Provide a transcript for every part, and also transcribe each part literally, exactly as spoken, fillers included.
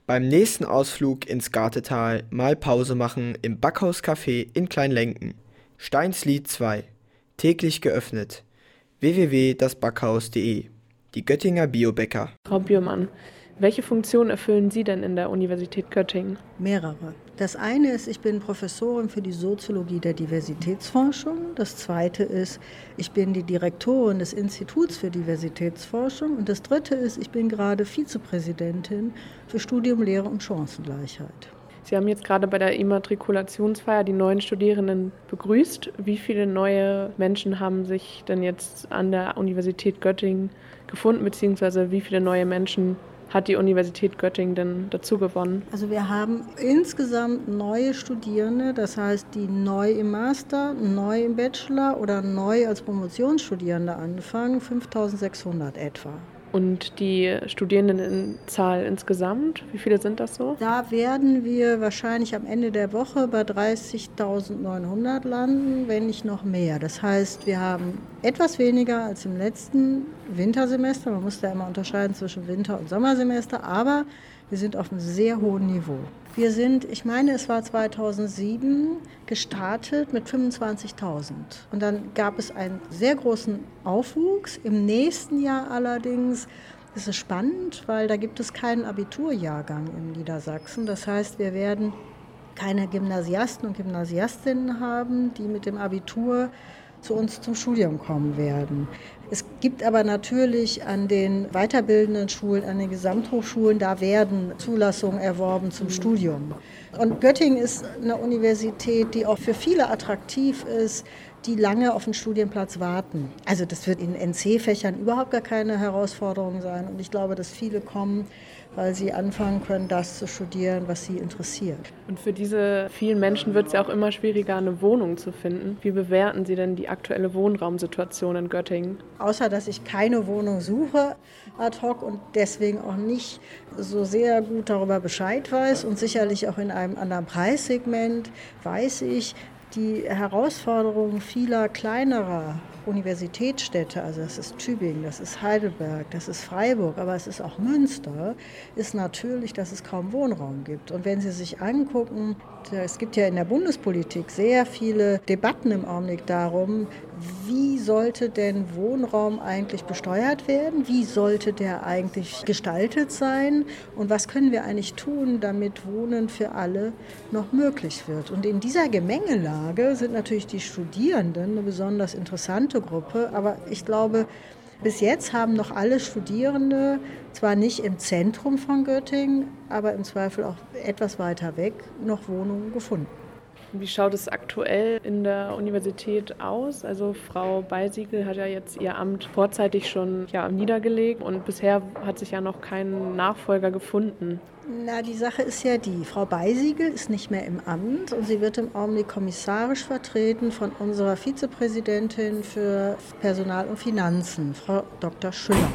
Beim nächsten Ausflug ins Gartetal mal Pause machen im Backhaus-Café in Kleinlenken. Steinslied zwei. Täglich geöffnet. w w w punkt das backhaus punkt de. Die Göttinger Biobäcker. Frau Bührmann, welche Funktion erfüllen Sie denn in der Universität Göttingen? Mehrere. Das eine ist, ich bin Professorin für die Soziologie der Diversitätsforschung. Das zweite ist, ich bin die Direktorin des Instituts für Diversitätsforschung. Und das dritte ist, ich bin gerade Vizepräsidentin für Studium, Lehre und Chancengleichheit. Sie haben jetzt gerade bei der Immatrikulationsfeier die neuen Studierenden begrüßt. Wie viele neue Menschen haben sich denn jetzt an der Universität Göttingen gefunden, beziehungsweise wie viele neue Menschen hat die Universität Göttingen denn dazu gewonnen? Also wir haben insgesamt neue Studierende, das heißt, die neu im Master, neu im Bachelor oder neu als Promotionsstudierende anfangen, fünftausendsechshundert etwa. Und die Studierendenzahl insgesamt, wie viele sind das so? Da werden wir wahrscheinlich am Ende der Woche bei dreißigtausendneunhundert landen, wenn nicht noch mehr. Das heißt, wir haben etwas weniger als im letzten Wintersemester. Man muss da immer unterscheiden zwischen Winter- und Sommersemester, aber wir sind auf einem sehr hohen Niveau. Wir sind, ich meine, es war zweitausendsieben gestartet mit fünfundzwanzigtausend. Und dann gab es einen sehr großen Aufwuchs. Im nächsten Jahr allerdings ist es spannend, weil da gibt es keinen Abiturjahrgang in Niedersachsen. Das heißt, wir werden keine Gymnasiasten und Gymnasiastinnen haben, die mit dem Abitur zu uns zum Studium kommen werden. Es gibt aber natürlich an den weiterbildenden Schulen, an den Gesamthochschulen, da werden Zulassungen erworben zum Studium. Und Göttingen ist eine Universität, die auch für viele attraktiv ist, die lange auf den Studienplatz warten. Also das wird in N C-Fächern überhaupt gar keine Herausforderung sein. Und ich glaube, dass viele kommen, weil sie anfangen können, das zu studieren, was sie interessiert. Und für diese vielen Menschen wird es ja auch immer schwieriger, eine Wohnung zu finden. Wie bewerten Sie denn die aktuelle Wohnraumsituation in Göttingen? Außer, dass ich keine Wohnung suche ad hoc und deswegen auch nicht so sehr gut darüber Bescheid weiß und sicherlich auch in einem anderen Preissegment, weiß ich, die Herausforderungen vieler kleinerer Universitätsstädte, also das ist Tübingen, das ist Heidelberg, das ist Freiburg, aber es ist auch Münster, ist natürlich, dass es kaum Wohnraum gibt. Und wenn Sie sich angucken, es gibt ja in der Bundespolitik sehr viele Debatten im Augenblick darum, wie sollte denn Wohnraum eigentlich besteuert werden? Wie sollte der eigentlich gestaltet sein? Und was können wir eigentlich tun, damit Wohnen für alle noch möglich wird? Und in dieser Gemengelage sind natürlich die Studierenden eine besonders interessante Gruppe. Aber ich glaube, bis jetzt haben noch alle Studierende, zwar nicht im Zentrum von Göttingen, aber im Zweifel auch etwas weiter weg, noch Wohnungen gefunden. Wie schaut es aktuell in der Universität aus? Also Frau Beisiegel hat ja jetzt ihr Amt vorzeitig schon ja, niedergelegt und bisher hat sich ja noch kein Nachfolger gefunden. Na, die Sache ist ja die, Frau Beisiegel ist nicht mehr im Amt und sie wird im Augenblick kommissarisch vertreten von unserer Vizepräsidentin für Personal und Finanzen, Frau Doktor Schüller.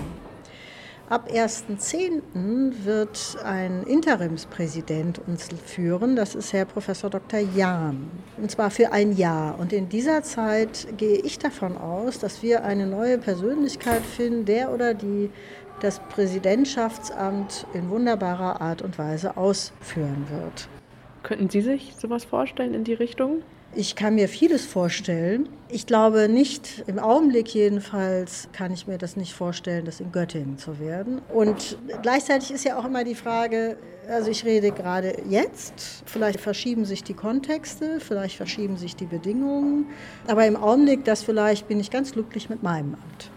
Ab ersten zehnten wird ein Interimspräsident uns führen, das ist Herr Professor Doktor Jahn, und zwar für ein Jahr. Und in dieser Zeit gehe ich davon aus, dass wir eine neue Persönlichkeit finden, der oder die das Präsidentschaftsamt in wunderbarer Art und Weise ausführen wird. Könnten Sie sich sowas vorstellen in die Richtung? Ich kann mir vieles vorstellen. Ich glaube nicht, im Augenblick jedenfalls kann ich mir das nicht vorstellen, das in Göttingen zu werden. Und gleichzeitig ist ja auch immer die Frage, also ich rede gerade jetzt, vielleicht verschieben sich die Kontexte, vielleicht verschieben sich die Bedingungen, aber im Augenblick, das vielleicht bin ich ganz glücklich mit meinem Amt.